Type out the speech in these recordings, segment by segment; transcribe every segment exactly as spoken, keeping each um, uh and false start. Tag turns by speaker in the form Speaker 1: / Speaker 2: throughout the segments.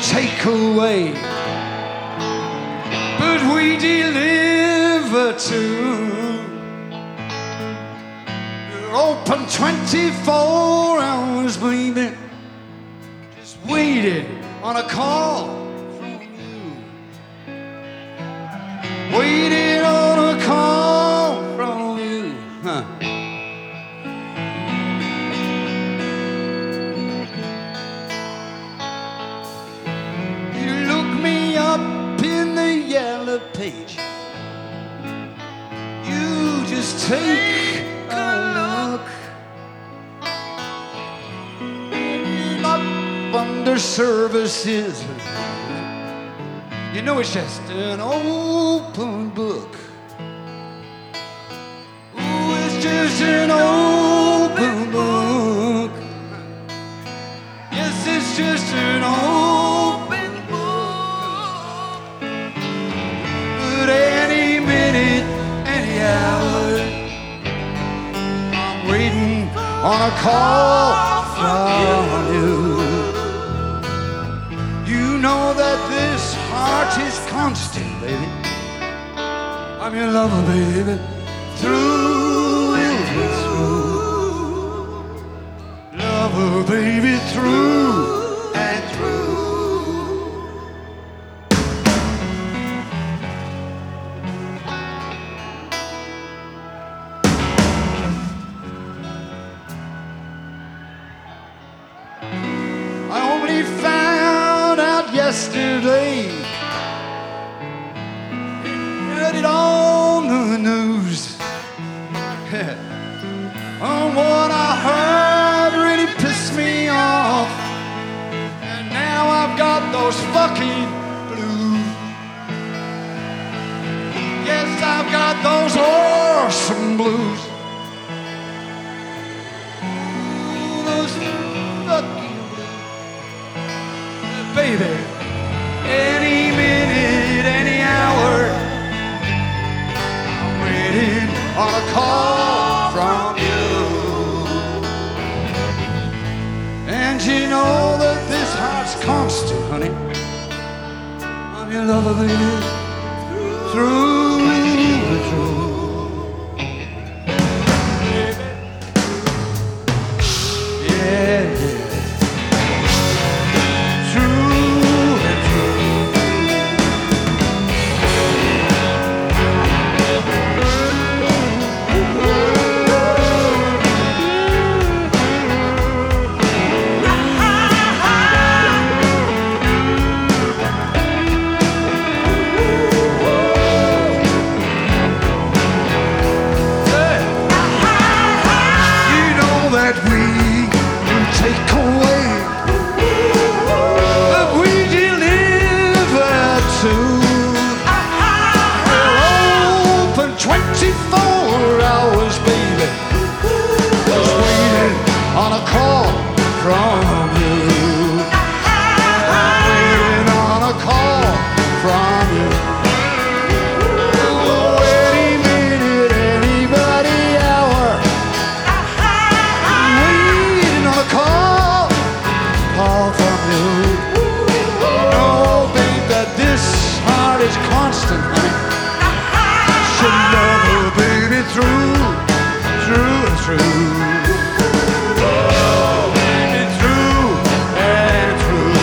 Speaker 1: take away, but we deliver too. We're open twenty-four hours, baby, just waiting on a call from you. Waiting on a call from you, huh? You look me up in the yellow pages. You just take a look. You're not under services. You know it's just an open book. Ooh, it's just an open book. Yes, it's just an open book. But any minute, any hour, I'm waiting on a call from you. You know that this heart is constant, baby. I'm your lover, baby, through and through. Lover, baby, through and through. I only found out yesterday. Heard it on the news. And what I heard really pissed me off. And now I've got those fucking blues. Yes, I've got those awesome blues. Ooh, those fucking blues. Baby, any minute, any hour, I'm waiting on a call from you. And you know that this heart's constant, honey. I'm your lover, baby, through and through. Yeah, yeah. twenty-four hours, baby, just waiting on a call from you. Waiting on a call from you. Oh, any minute, anybody hour, waiting on a call, call from you. Oh, babe, that this heart is constant, honey. Should love her, baby, through, through and through. Oh, baby, through and through.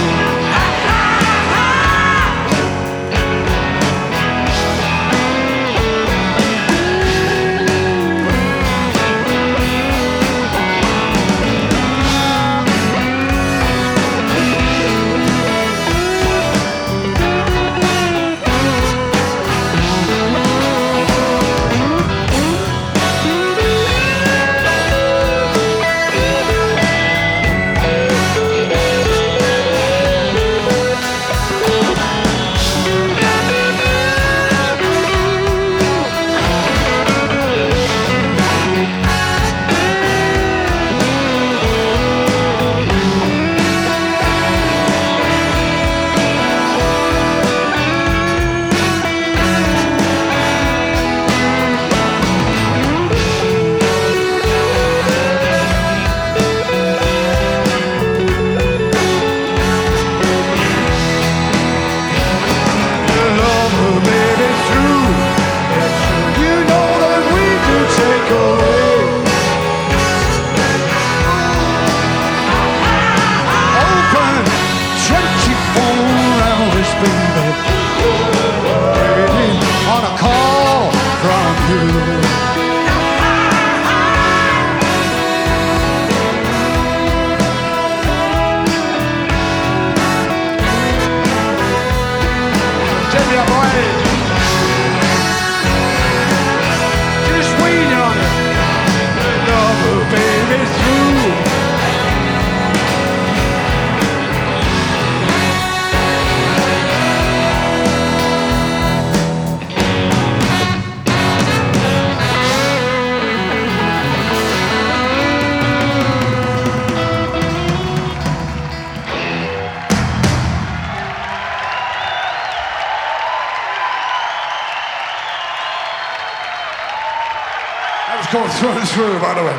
Speaker 1: York through and through, by the way.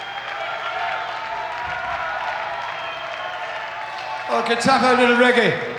Speaker 1: Okay, time for a little reggae.